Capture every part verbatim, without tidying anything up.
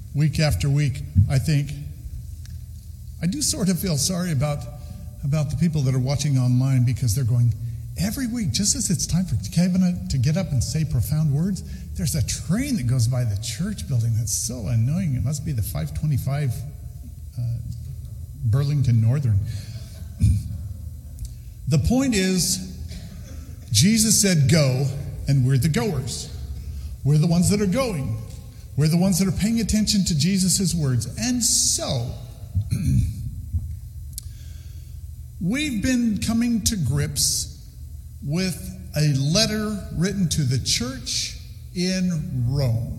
week after week, I think, I do sort of feel sorry about, about the people that are watching online, because they're going, every week, just as it's time for Kevin to get up and say profound words, there's a train that goes by the church building that's so annoying. It must be the five twenty-five uh, Burlington Northern. The point is, Jesus said go, and we're the goers. We're the ones that are going. We're the ones that are paying attention to Jesus' words. And so, we've been coming to grips with a letter written to the church in Rome.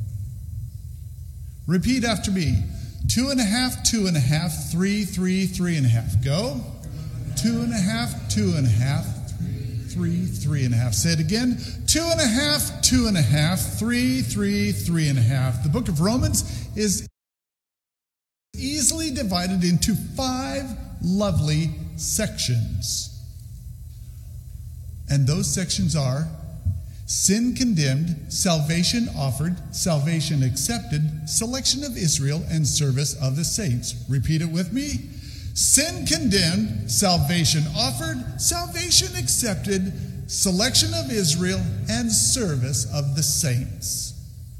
Repeat after me. Two and a half, two and a half, three, three, three and a half. Go. Two and a half, two and a half, three, three and a half. Say it again. Two and a half, two and a half, three, three, three and a half. The book of Romans is easily divided into five lovely sections. And those sections are sin condemned, salvation offered, salvation accepted, selection of Israel, and service of the saints. Repeat it with me. Sin condemned, salvation offered, salvation accepted, selection of Israel, and service of the saints.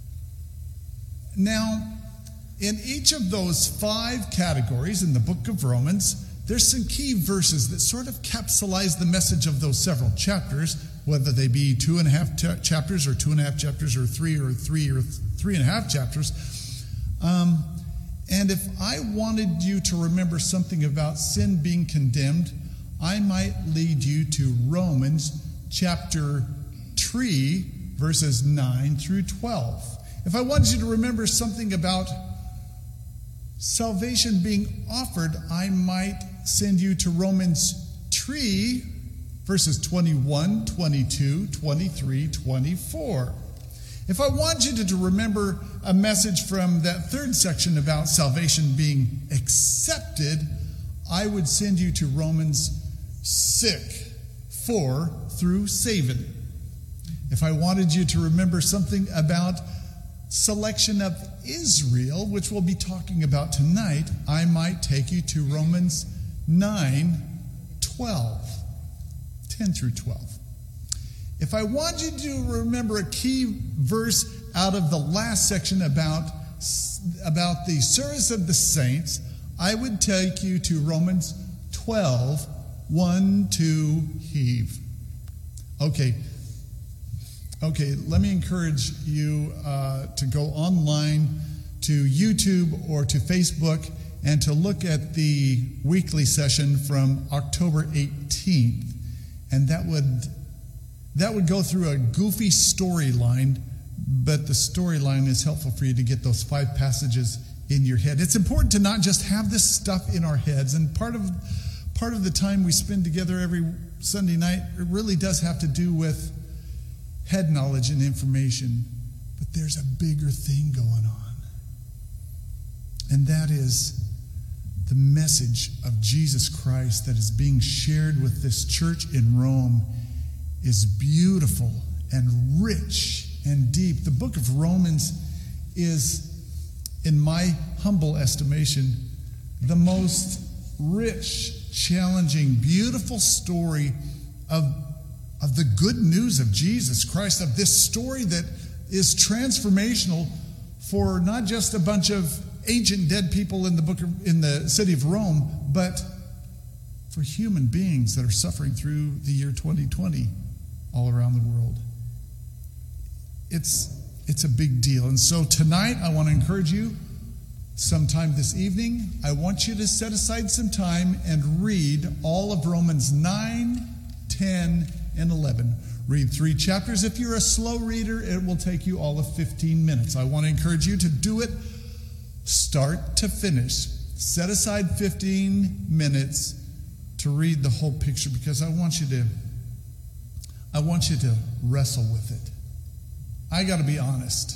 Now, in each of those five categories in the book of Romans, there's some key verses that sort of capsulize the message of those several chapters, whether they be two and a half t- chapters or two and a half chapters or three or three or th- three and a half chapters. Um, and if I wanted you to remember something about sin being condemned, I might lead you to Romans chapter three, verses nine through twelve. If I wanted you to remember something about salvation being offered, I might send you to Romans three, verses twenty-one, twenty-two, twenty-three, twenty-four. If I want you to, to remember a message from that third section about salvation being accepted, I would send you to Romans six, four through seven. If I wanted you to remember something about selection of Israel, which we'll be talking about tonight, I might take you to Romans nine, twelve, ten through twelve. If I want you to remember a key verse out of the last section about, about the service of the saints, I would take you to Romans twelve, one to heave. Okay. Okay, let me encourage you uh, to go online to YouTube or to Facebook and to look at the weekly session from October eighteenth. And that would that would go through a goofy storyline, but the storyline is helpful for you to get those five passages in your head. It's important to not just have this stuff in our heads, and part of part of the time we spend together every Sunday night, it really does have to do with head knowledge and information, but there's a bigger thing going on. And that is the message of Jesus Christ that is being shared with this church in Rome is beautiful and rich and deep. The book of Romans is, in my humble estimation, the most rich, challenging, beautiful story of of the good news of Jesus Christ, of this story that is transformational for not just a bunch of ancient dead people in the book of, in the city of Rome, but for human beings that are suffering through the year twenty twenty all around the world. It's, it's a big deal. And so tonight, I want to encourage you, sometime this evening, I want you to set aside some time and read all of Romans nine, ten, and eleven. Read three chapters. If you're a slow reader, it will take you all of fifteen minutes. I want to encourage you to do it start to finish. Set aside fifteen minutes to read the whole picture, because I want you to I want you to wrestle with it. I got to be honest.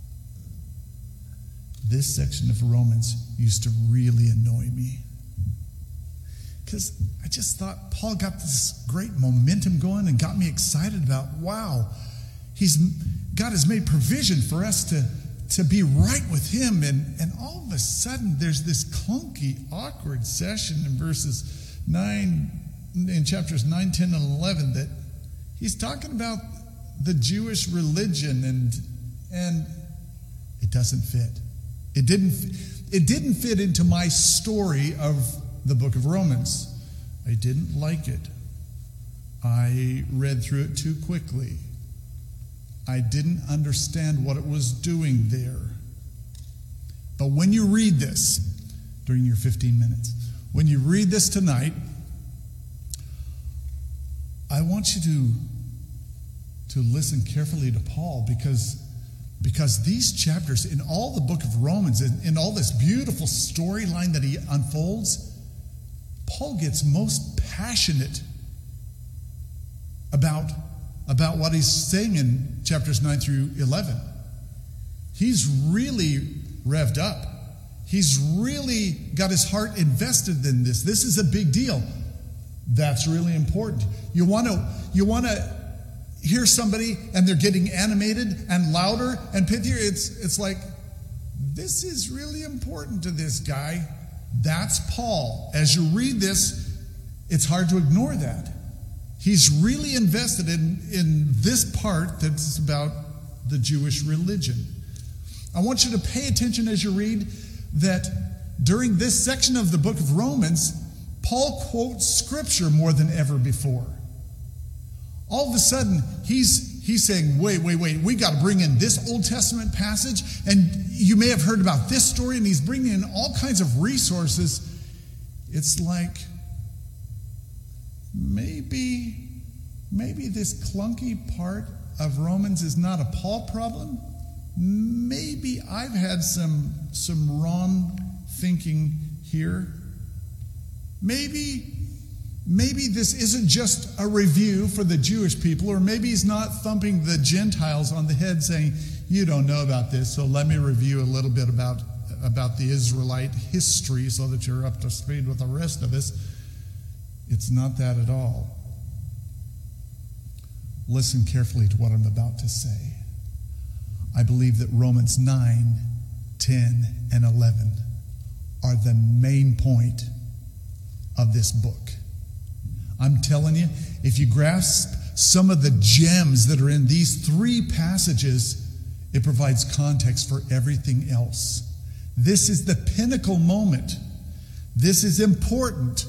This section of Romans used to really annoy me, because I just thought Paul got this great momentum going and got me excited about, wow, he's God has made provision for us to, to be right with him. And, and all of a sudden, there's this clunky, awkward session in verses nine, in chapters nine, ten, and eleven, that he's talking about the Jewish religion, and and it doesn't fit. It didn't, it didn't fit into my story of the book of Romans. I didn't like it. I read through it too quickly. I didn't understand what it was doing there. But when you read this, during your fifteen minutes, when you read this tonight, I want you to, to listen carefully to Paul, because, because these chapters, in all the book of Romans, and in all this beautiful storyline that he unfolds, Paul gets most passionate about, about what he's saying in chapters nine through eleven. He's really revved up. He's really got his heart invested in this. This is a big deal. That's really important. You want to you want to hear somebody and they're getting animated and louder and pithier. It's it's like, this is really important to this guy. That's Paul. As you read this, it's hard to ignore that. He's really invested in, in this part that's about the Jewish religion. I want you to pay attention as you read that during this section of the book of Romans, Paul quotes scripture more than ever before. All of a sudden, he's, he's saying, wait, wait, wait, we got to bring in this Old Testament passage, and you may have heard about this story, and he's bringing in all kinds of resources. It's like, maybe, maybe this clunky part of Romans is not a Paul problem. Maybe I've had some, some wrong thinking here. Maybe, maybe this isn't just a review for the Jewish people, or maybe he's not thumping the Gentiles on the head saying, you don't know about this, so let me review a little bit about, about the Israelite history so that you're up to speed with the rest of us. It's not that at all. Listen carefully to what I'm about to say. I believe that Romans nine, ten, and eleven are the main point of this book. I'm telling you, if you grasp some of the gems that are in these three passages, it provides context for everything else. This is the pinnacle moment. This is important.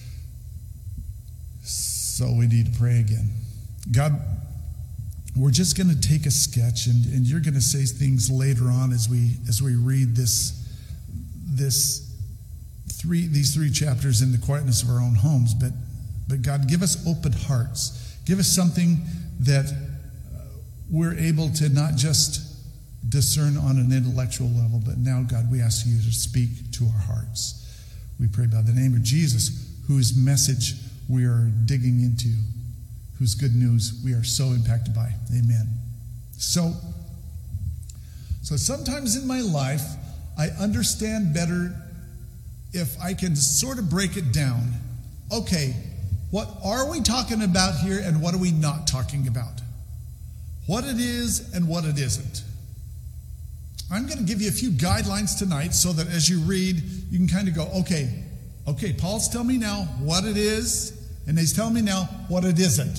So we need to pray again. God, we're just going to take a sketch, and, and you're going to say things later on as we as we read this this three these three chapters in the quietness of our own homes. But but God, give us open hearts. Give us something that uh, we're able to not just discern on an intellectual level, but now, God, we ask you to speak to our hearts. We pray by the name of Jesus, whose message we are digging into, whose good news we are so impacted by. Amen. So, so sometimes in my life, I understand better if I can sort of break it down. Okay, what are we talking about here, and what are we not talking about? What it is and what it isn't. I'm going to give you a few guidelines tonight so that as you read, you can kind of go, okay, okay, Paul's telling me now what it is, and he's telling me now what it isn't.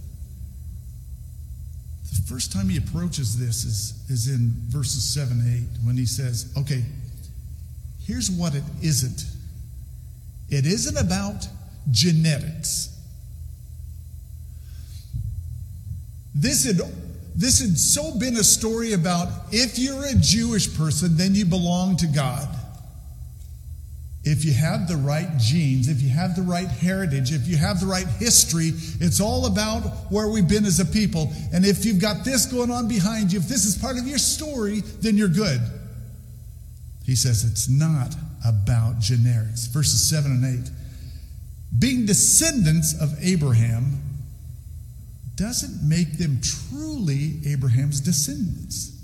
The first time he approaches this is, is in verses seven and eight, when he says, okay, here's what it isn't. It isn't about genetics. This had, this had so been a story about if you're a Jewish person, then you belong to God. If you have the right genes, if you have the right heritage, if you have the right history, it's all about where we've been as a people. And if you've got this going on behind you, if this is part of your story, then you're good. He says it's not about generics. Verses seven and eight. Being descendants of Abraham doesn't make them truly Abraham's descendants.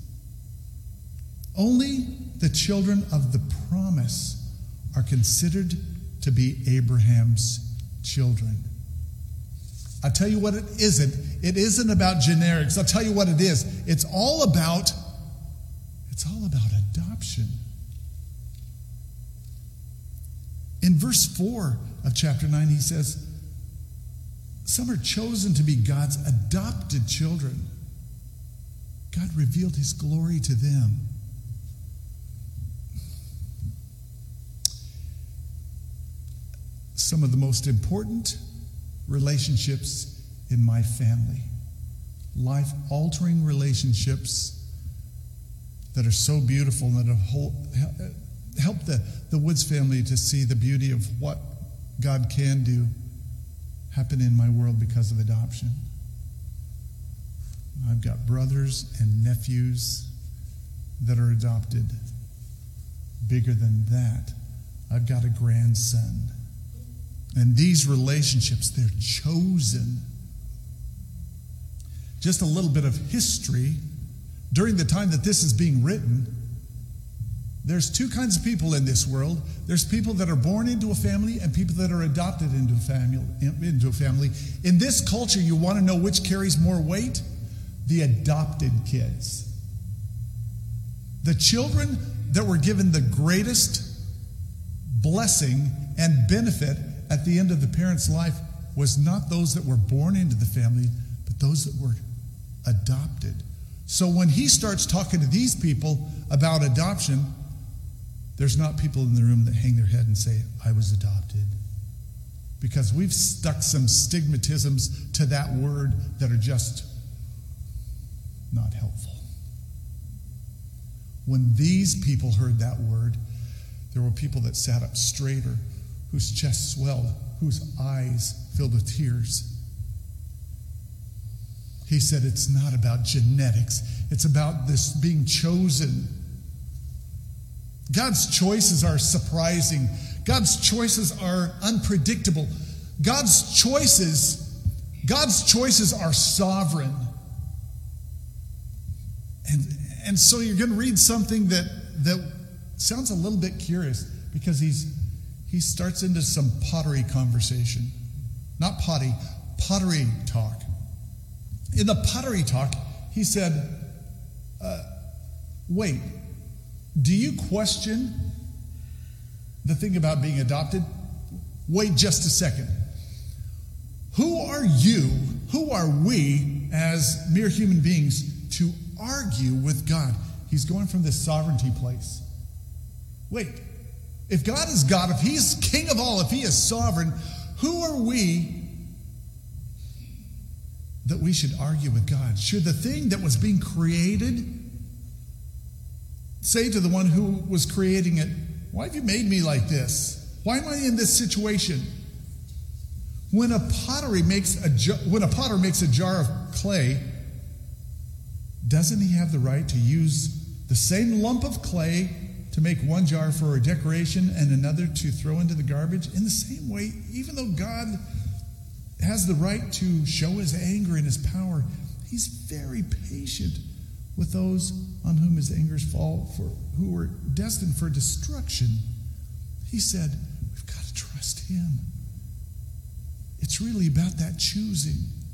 Only the children of the promise are considered to be Abraham's children. I'll tell you what it isn't. It isn't about generics. I'll tell you what it is. It's all about, It's all about adoption. In verse four of chapter nine, he says, some are chosen to be God's adopted children. God revealed his glory to them. Some of the most important relationships in my family, life-altering relationships that are so beautiful and that have helped the, the Woods family to see the beauty of what God can do happen in my world because of adoption. I've got brothers and nephews that are adopted. Bigger than that, I've got a grandson. And these relationships, they're chosen. Just a little bit of history. During the time that this is being written, there's two kinds of people in this world. There's people that are born into a family and people that are adopted into a family. Into a family. In this culture, you want to know which carries more weight? The adopted kids. The children that were given the greatest blessing and benefit at the end of the parent's life was not those that were born into the family, but those that were adopted. So when he starts talking to these people about adoption, there's not people in the room that hang their head and say, I was adopted. Because we've stuck some stigmatisms to that word that are just not helpful. When these people heard that word, there were people that sat up straighter, whose chest swelled, whose eyes filled with tears. He said, it's not about genetics. It's about this being chosen. God's choices are surprising. God's choices are unpredictable. God's choices, God's choices are sovereign. And, and so you're going to read something that, that sounds a little bit curious because he's he starts into some pottery conversation. Not potty, pottery talk. In the pottery talk, he said, uh, wait, do you question the thing about being adopted? Wait just a second. Who are you, who are we as mere human beings to argue with God? He's going from this sovereignty place. Wait, if God is God, if he's king of all, if he is sovereign, who are we that we should argue with God? Should the thing that was being created say to the one who was creating it, why have you made me like this? Why am I in this situation? When a pottery makes a jar, when a potter makes a jar of clay, doesn't he have the right to use the same lump of clay to make one jar for a decoration and another to throw into the garbage? In the same way, even though God has the right to show his anger and his power, he's very patient with those on whom his angers fall, for who were destined for destruction. He said, we've got to trust him. It's really about that choosing.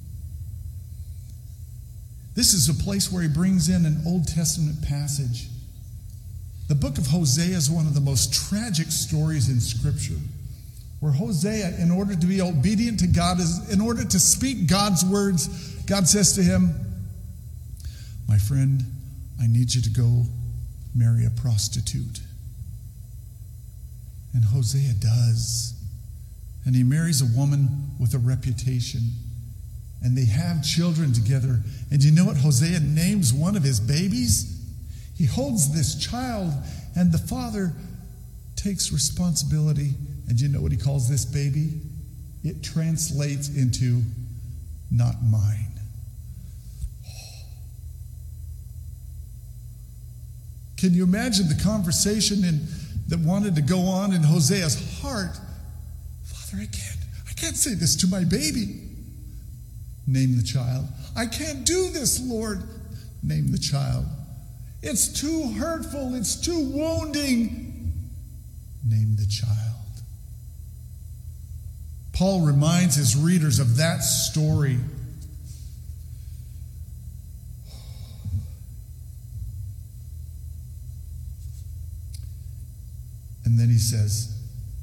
This is a place where he brings in an Old Testament passage. The book of Hosea is one of the most tragic stories in Scripture, where Hosea, in order to be obedient to God, is in order to speak God's words, God says to him, my friend, I need you to go marry a prostitute. And Hosea does. And he marries a woman with a reputation. And they have children together. And you know what? Hosea names one of his babies. He holds this child, and the father takes responsibility. And you know what he calls this baby? It translates into not mine. Can you imagine the conversation in, that wanted to go on in Hosea's heart? Father, I can't, I can't say this to my baby. Name the child. I can't do this, Lord. Name the child. It's too hurtful. It's too wounding. Name the child. Paul reminds his readers of that story. And then he says,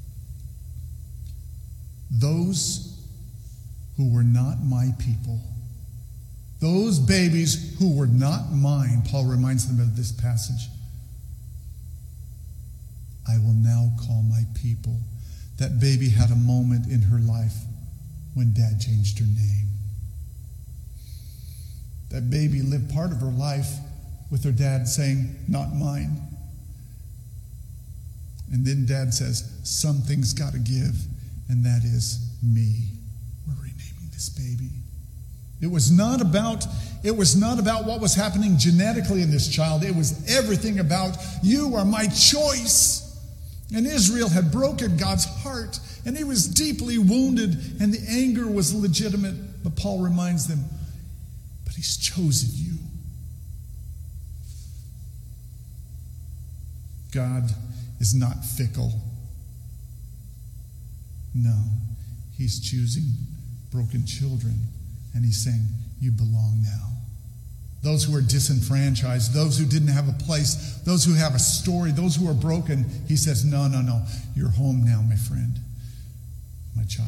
those who were not my people, those babies who were not mine, Paul reminds them of this passage, I will now call my people. That baby had a moment in her life when Dad changed her name. That baby lived part of her life with her dad saying, not mine. And then Dad says, something's got to give, and that is me. We're renaming this baby. It was not about, it was not about what was happening genetically in this child. It was everything about, you are my choice. And Israel had broken God's heart, and he was deeply wounded, and the anger was legitimate. But Paul reminds them, but he's chosen you. God is not fickle. No, he's choosing broken children, and he's saying, you belong now. Those who are disenfranchised, those who didn't have a place, those who have a story, those who are broken, he says, no, no, no, you're home now, my friend, my child.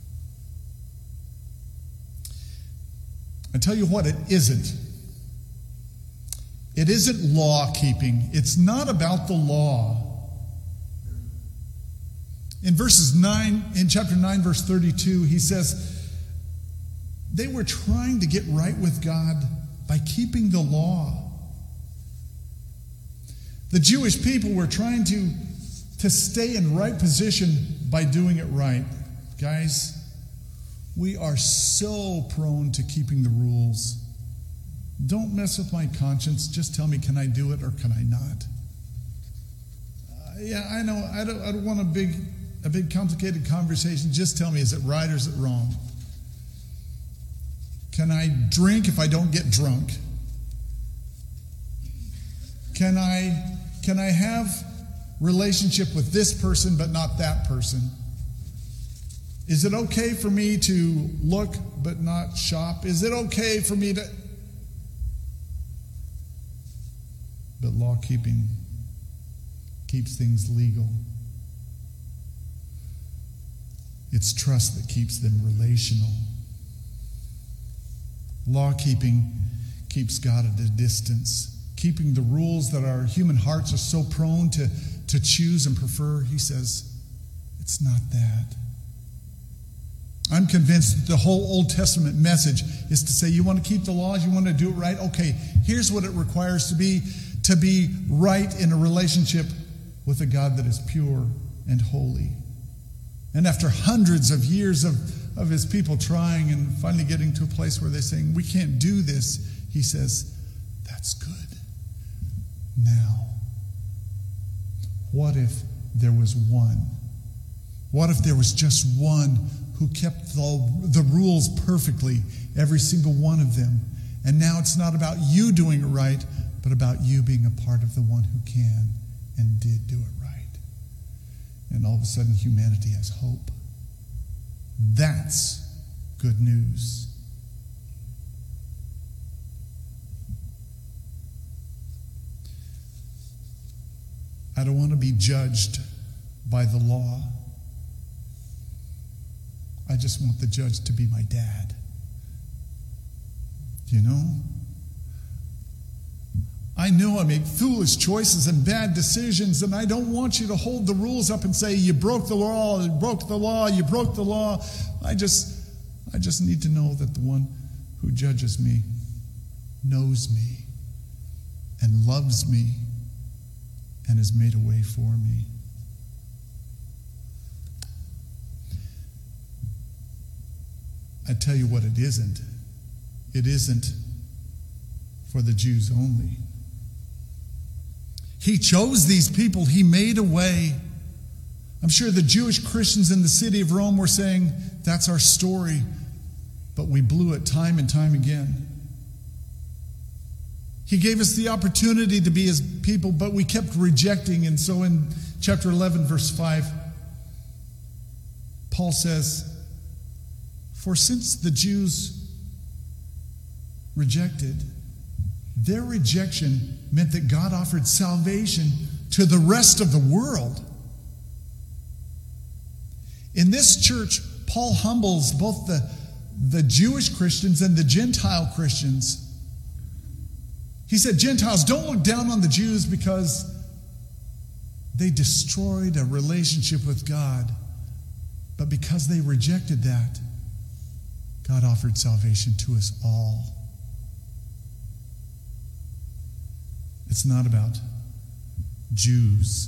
I tell you what, it isn't. It isn't law keeping. It's not about the law. In verses nine, in chapter nine, verse thirty-two, he says, they were trying to get right with God by keeping the law. The Jewish people were trying to, to stay in right position by doing it right. Guys, we are so prone to keeping the rules. Don't mess with my conscience. Just tell me, can I do it or can I not? Uh, yeah, I know. I don't, I don't want a big, a big complicated conversation. Just tell me, is it right or is it wrong? Can I drink if I don't get drunk? Can I, can I have relationship with this person but not that person? Is it okay for me to look but not shop? Is it okay for me to... But law keeping keeps things legal. It's trust that keeps them relational. Law keeping keeps God at a distance. Keeping the rules that our human hearts are so prone to, to choose and prefer, he says, it's not that. I'm convinced that the whole Old Testament message is to say, you want to keep the laws, you want to do it right? Okay, here's what it requires to be, to be right in a relationship with a God that is pure and holy. And after hundreds of years of, of his people trying and finally getting to a place where they're saying, we can't do this, he says, that's good. Now, what if there was one? What if there was just one who kept the, the rules perfectly, every single one of them? And now it's not about you doing it right, but about you being a part of the one who can and did do it right. And all of a sudden, humanity has hope. That's good news. I don't want to be judged by the law. I just want the judge to be my dad. You know? I know I make foolish choices and bad decisions, and I don't want you to hold the rules up and say, you broke the law, you broke the law, you broke the law. I just, I just need to know that the one who judges me knows me and loves me and has made a way for me. I tell you what it isn't. It isn't for the Jews only. He chose these people. He made a way. I'm sure the Jewish Christians in the city of Rome were saying, that's our story, but we blew it time and time again. He gave us the opportunity to be his people, but we kept rejecting. And so in chapter eleven, verse five, Paul says, for since the Jews rejected, their rejection meant that God offered salvation to the rest of the world. In this church, Paul humbles both the, the Jewish Christians and the Gentile Christians. He said, Gentiles, don't look down on the Jews because they destroyed a relationship with God. But because they rejected that, God offered salvation to us all. It's not about Jews.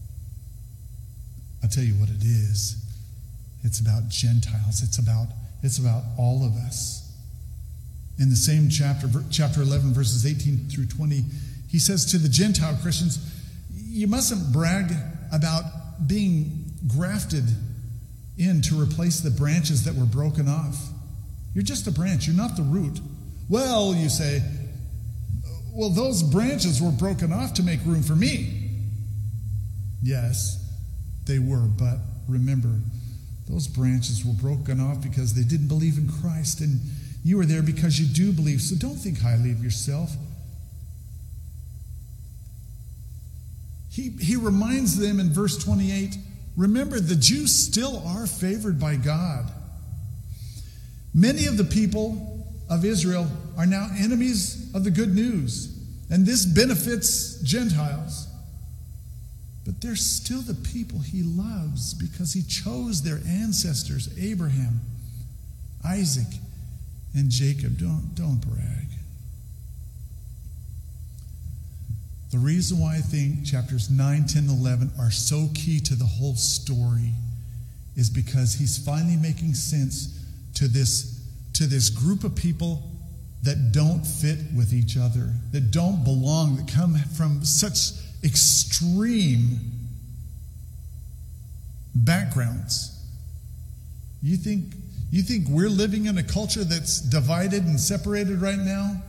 I'll tell you what it is. It's about Gentiles. It's about, it's about all of us. In the same chapter, chapter eleven, verses eighteen through twenty, he says to the Gentile Christians, you mustn't brag about being grafted in to replace the branches that were broken off. You're just a branch. You're not the root. Well, you say, well, those branches were broken off to make room for me. Yes, they were, but remember, those branches were broken off because they didn't believe in Christ, and you are there because you do believe. So don't think highly of yourself. He, he reminds them in verse twenty-eight, remember, the Jews still are favored by God. Many of the people of Israel are now enemies of the good news, and this benefits Gentiles. But they're still the people he loves because he chose their ancestors, Abraham, Isaac, and Jacob. Don't, don't brag. The reason why I think chapters nine, ten, eleven are so key to the whole story is because he's finally making sense to this, to this group of people that don't fit with each other, that don't belong, that come from such extreme backgrounds. You think, you think we're living in a culture that's divided and separated right now?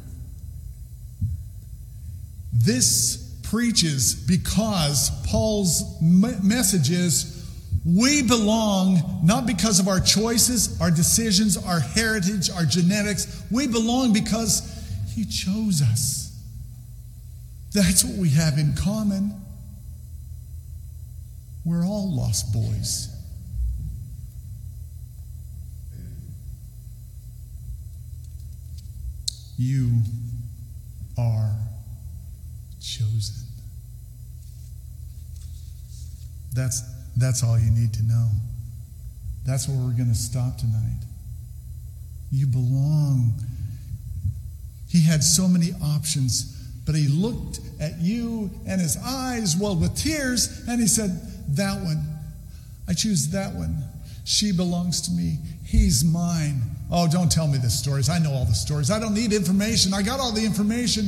This preaches because Paul's message is we belong not because of our choices, our decisions, our heritage, our genetics. We belong because he chose us. That's what we have in common. We're all lost boys. You are chosen. That's, that's all you need to know. That's where we're going to stop tonight. You belong. He had so many options, but he looked at you and his eyes welled with tears, and he said, that one, I choose that one. She belongs to me. He's mine. Oh, don't tell me the stories. I know all the stories. I don't need information. I got all the information.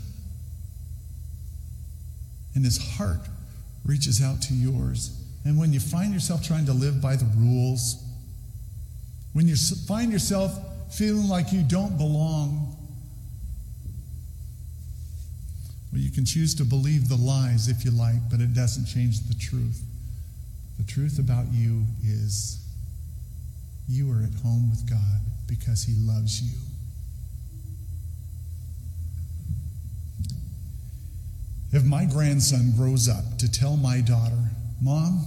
And his heart reaches out to yours. And when you find yourself trying to live by the rules, when you find yourself feeling like you don't belong, well, you can choose to believe the lies if you like, but it doesn't change the truth. The truth about you is you are at home with God because he loves you. If my grandson grows up to tell my daughter, Mom,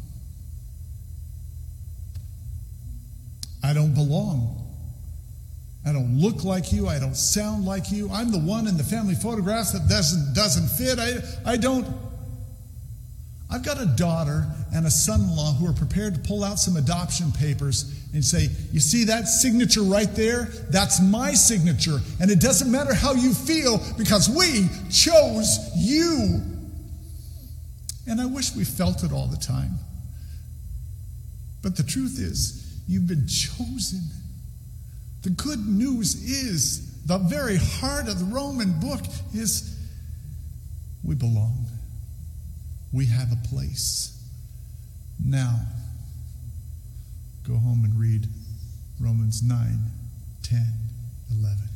I don't belong. I don't look like you. I don't sound like you. I'm the one in the family photographs that doesn't, doesn't fit. I, I don't. I've got a daughter and a son-in-law who are prepared to pull out some adoption papers and say, you see that signature right there? That's my signature. And it doesn't matter how you feel because we chose you. And I wish we felt it all the time. But the truth is, you've been chosen. The good news is, the very heart of the Roman book is, we belong. We have a place. Now, go home and read Romans nine, ten, eleven.